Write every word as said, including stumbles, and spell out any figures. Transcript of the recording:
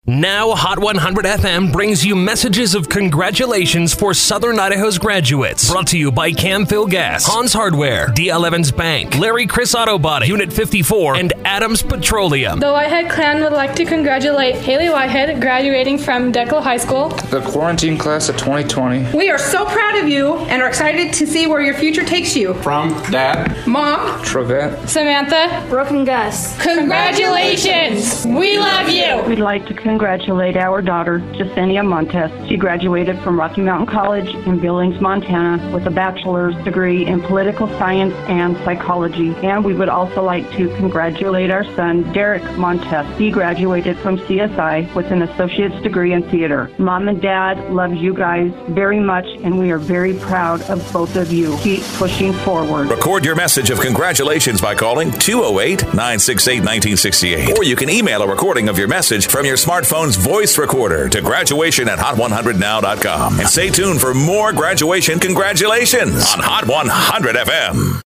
Now, Hot one hundred F M brings you messages of congratulations for Southern Idaho's graduates. Brought to you by Camfill Gas, Hans Hardware, D L Evans Bank, Larry Chris Auto Body, Unit fifty-four, and Adams Petroleum. The Whitehead clan would like to congratulate Haley Whitehead, graduating from Deckel High School. The quarantine class of twenty twenty. We are so proud of you and are excited to see where your future takes you. From Dad, Mom, Travette, Samantha, Brooke, and Gus. Congratulations! We love you! We'd like to congratulate our daughter, Jasenia Montes. She graduated from Rocky Mountain College in Billings, Montana, with a bachelor's degree in political science and psychology. And we would also like to congratulate our son, Derek Montes. He graduated from C S I with an associate's degree in theater. Mom and Dad love you guys very much, and we are very proud of both of you. Keep pushing forward. Record your message of congratulations by calling two oh eight, nine six eight, one nine six eight. Or you can email a recording of your message from your smartphone's voice recorder to graduation at hot one hundred now dot com. And stay tuned for more graduation congratulations on Hot one hundred F M.